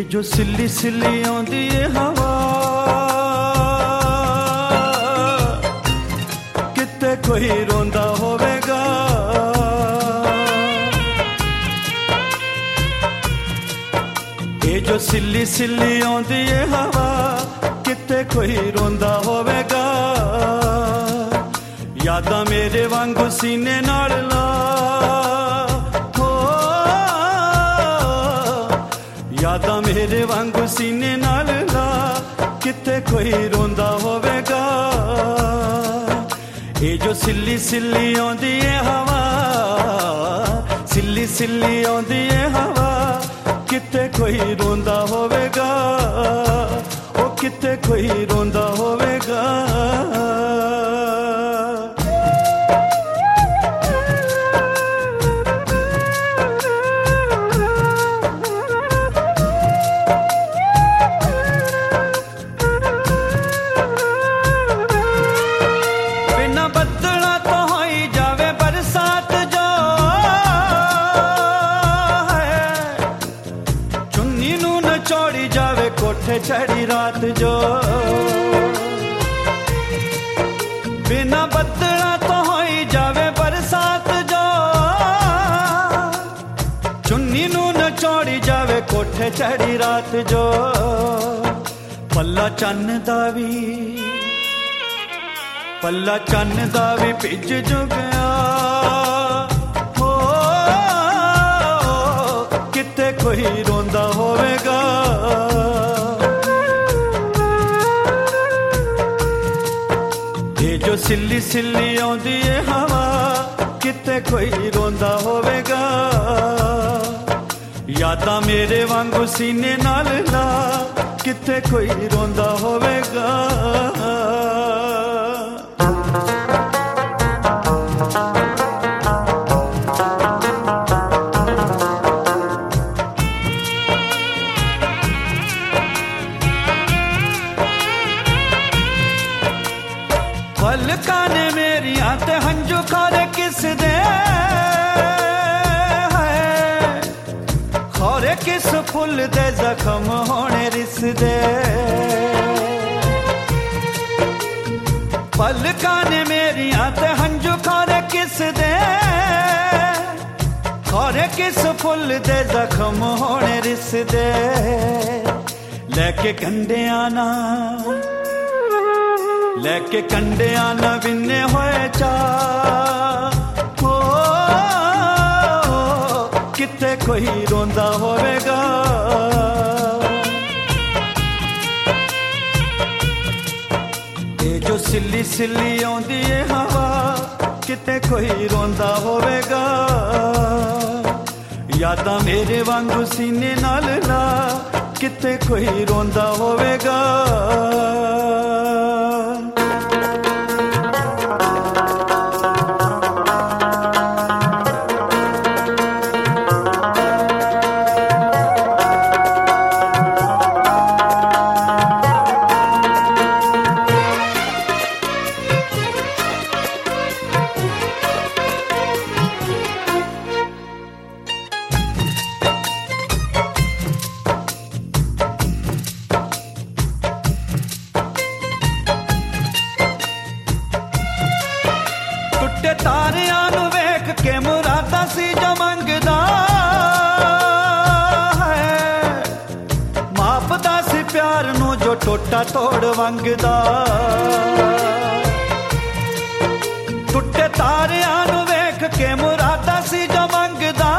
जो सिल्ली सिल्ली आउंदी है हवा किते कोई रोंदा होवेगा। ये जो सिल्ली सिल्ली आउंदी है हवा किते कोई रोंदा होवेगा। यादां मेरे वांगू सीने नाल ला यादां मेरे वांगू सीने नाल ला किते कोई रोंदा होवेगा। ये जो सिल्ली सिल्ली आउंदी है हवा सिल्ली सिल्ली आउंदी है हवा किते कोई रोंदा होवेगा। ओ किते कोई रोंदा होवेगा। चढ़ी रात जो बिना बदला तो होई जावे बरसात जो चुन्नी नू नचोड़ी जावे कोठे चढ़ी रात जो पल्ला चन्न दा भी भिज जो गया हो किते कोई रोंदा होवेगा। जो सिल्ली सिल्ली आउंदी है हवा किते कोई रोंदा होवेगा। यादां मेरे वांगू सीने नाल ला किते कोई रोंदा होवेगा। पलकां ने मेरियां ते हंजू खोरे किस दे खोरे किस फुल दे जख्म होने रिस दे। पलकां ने मेरियां ते हंजू खोरे किस दे खोरे किस फुल दे जख्म होने रिस दे। लेके कंडियां ना बिन्ने होए चा हो किते कोई रोंदा होवेगा। ये जो सिल्ली सिल्ली आउंदी है हवा किते कोई रोंदा होवेगा। यादां मेरे वांगू सीने नाल ला किते कोई रोंदा होवेगा। टुटे तारियां नू वेख के मुरादा सी जो मंगदा है मापदा सी प्यार नू जो टोटा तोड़ वंगदा। टुटे तारियां नू वेख के मुरादा सी जो मंगदा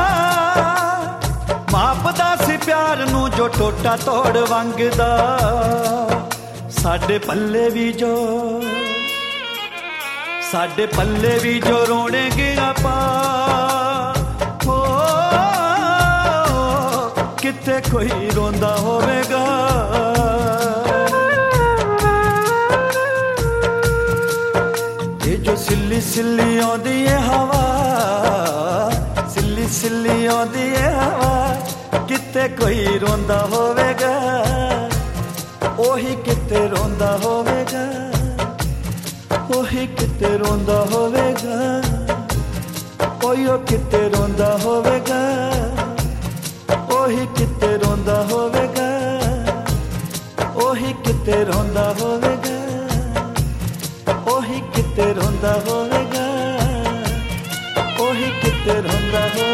मापदा सी प्यार नू जो टोटा तोड़ वंगदा। साडे पल्ले भी जो रोने गिरा पा हो किते कोई रोंदा होवेगा। ये जो सिल्ली सिल्ली आउंदी है हवा सिल्ली सिल्ली आउंदी है हवा किते कोई रोंदा होवेगा। ओही किते रोंदा होवेगा ओही किते रोंदा होवेगा। ओयो किते रोंदा होवेगा ओही किते रोंदा होवेगा। किते रोंदा होवेगा, ओही किते रोंदा होवेगा, ओही किते रोंदा होवेगा।